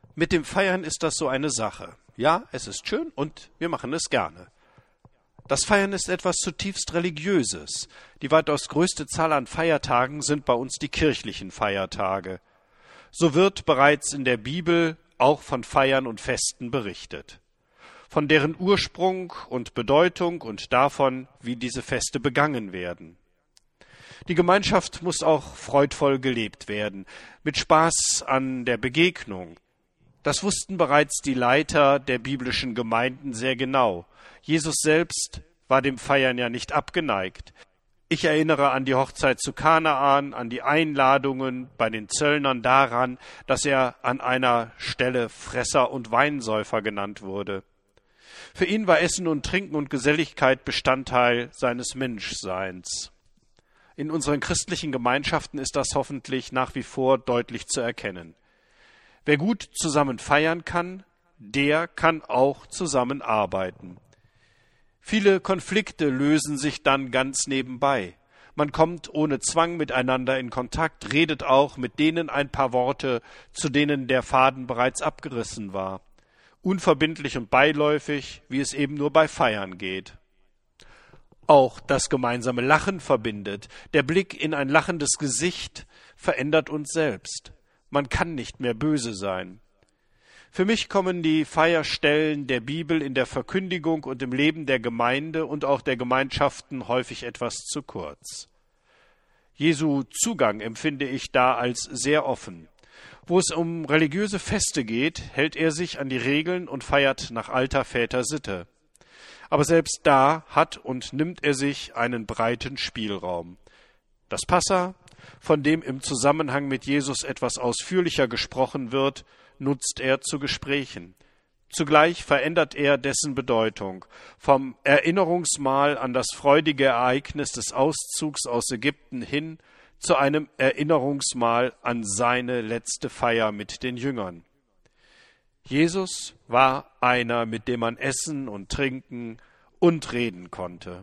Mit dem Feiern ist das so eine Sache. Ja, es ist schön und wir machen es gerne. Das Feiern ist etwas zutiefst Religiöses. Die weitaus größte Zahl an Feiertagen sind bei uns die kirchlichen Feiertage. So wird bereits in der Bibel auch von Feiern und Festen berichtet. Von deren Ursprung und Bedeutung und davon, wie diese Feste begangen werden. Die Gemeinschaft muss auch freudvoll gelebt werden, mit Spaß an der Begegnung. Das wussten bereits die Leiter der biblischen Gemeinden sehr genau. Jesus selbst war dem Feiern ja nicht abgeneigt. Ich erinnere an die Hochzeit zu Kanaan, an die Einladungen bei den Zöllnern daran, dass er an einer Stelle Fresser und Weinsäufer genannt wurde. Für ihn war Essen und Trinken und Geselligkeit Bestandteil seines Menschseins. In unseren christlichen Gemeinschaften ist das hoffentlich nach wie vor deutlich zu erkennen. Wer gut zusammen feiern kann, der kann auch zusammenarbeiten. Viele Konflikte lösen sich dann ganz nebenbei. Man kommt ohne Zwang miteinander in Kontakt, redet auch mit denen ein paar Worte, zu denen der Faden bereits abgerissen war. Unverbindlich und beiläufig, wie es eben nur bei Feiern geht. Auch das gemeinsame Lachen verbindet. Der Blick in ein lachendes Gesicht verändert uns selbst. Man kann nicht mehr böse sein. Für mich kommen die Feierstellen der Bibel in der Verkündigung und im Leben der Gemeinde und auch der Gemeinschaften häufig etwas zu kurz. Jesu Zugang empfinde ich da als sehr offen. Wo es um religiöse Feste geht, hält er sich an die Regeln und feiert nach alter Väter Sitte. Aber selbst da hat und nimmt er sich einen breiten Spielraum. Das Passa, von dem im Zusammenhang mit Jesus etwas ausführlicher gesprochen wird, nutzt er zu Gesprächen. Zugleich verändert er dessen Bedeutung. Vom Erinnerungsmahl an das freudige Ereignis des Auszugs aus Ägypten hin zu einem Erinnerungsmahl an seine letzte Feier mit den Jüngern. Jesus war einer, mit dem man essen und trinken und reden konnte.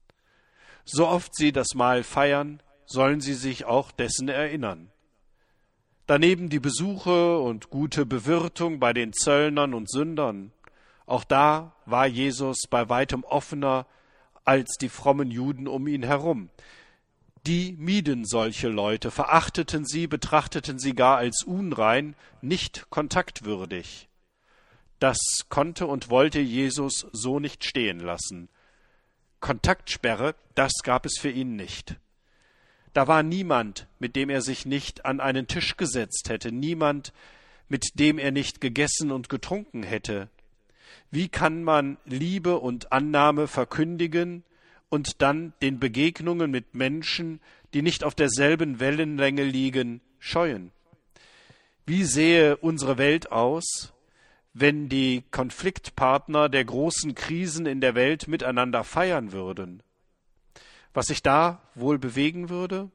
So oft sie das Mahl feiern, sollen sie sich auch dessen erinnern. Daneben die Besuche und gute Bewirtung bei den Zöllnern und Sündern. Auch da war Jesus bei weitem offener als die frommen Juden um ihn herum. Die mieden solche Leute, verachteten sie, betrachteten sie gar als unrein, nicht kontaktwürdig. Das konnte und wollte Jesus so nicht stehen lassen. Kontaktsperre, das gab es für ihn nicht. Da war niemand, mit dem er sich nicht an einen Tisch gesetzt hätte, niemand, mit dem er nicht gegessen und getrunken hätte. Wie kann man Liebe und Annahme verkündigen und dann den Begegnungen mit Menschen, die nicht auf derselben Wellenlänge liegen, scheuen? Wie sähe unsere Welt aus, wenn die Konfliktpartner der großen Krisen in der Welt miteinander feiern würden? Was sich da wohl bewegen würde?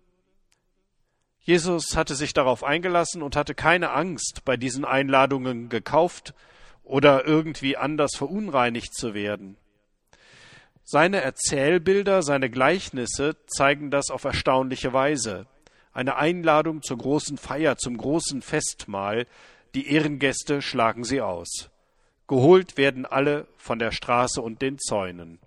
Jesus hatte sich darauf eingelassen und hatte keine Angst, bei diesen Einladungen gekauft oder irgendwie anders verunreinigt zu werden. Seine Erzählbilder, seine Gleichnisse zeigen das auf erstaunliche Weise. Eine Einladung zur großen Feier, zum großen Festmahl. Die Ehrengäste schlagen sie aus. Geholt werden alle von der Straße und den Zäunen.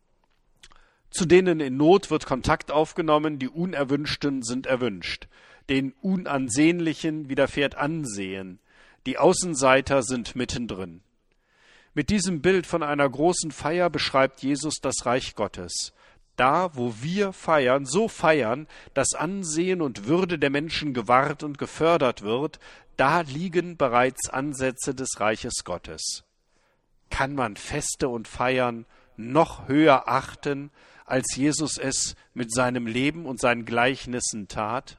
Zu denen in Not wird Kontakt aufgenommen, die Unerwünschten sind erwünscht. Den Unansehnlichen widerfährt Ansehen. Die Außenseiter sind mittendrin. Mit diesem Bild von einer großen Feier beschreibt Jesus das Reich Gottes. Da, wo wir feiern, so feiern, dass Ansehen und Würde der Menschen gewahrt und gefördert wird, da liegen bereits Ansätze des Reiches Gottes. Kann man Feste und Feiern noch höher achten, als Jesus es mit seinem Leben und seinen Gleichnissen tat?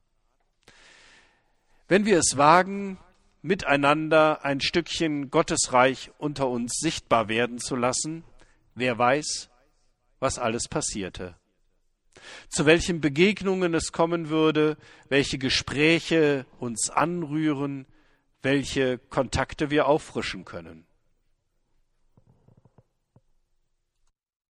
Wenn wir es wagen, miteinander ein Stückchen Gottesreich unter uns sichtbar werden zu lassen, wer weiß, was alles passierte. Zu welchen Begegnungen es kommen würde, welche Gespräche uns anrühren, welche Kontakte wir auffrischen können.